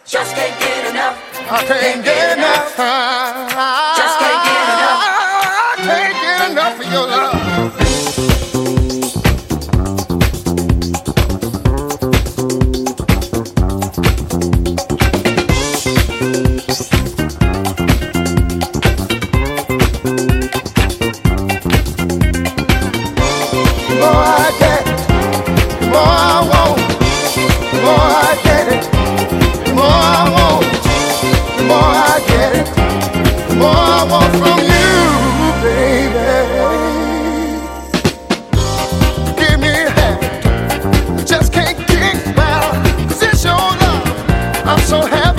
Just can't get enough. I can't get enough. Just can't get enough. I can't get enough of your love. So happy.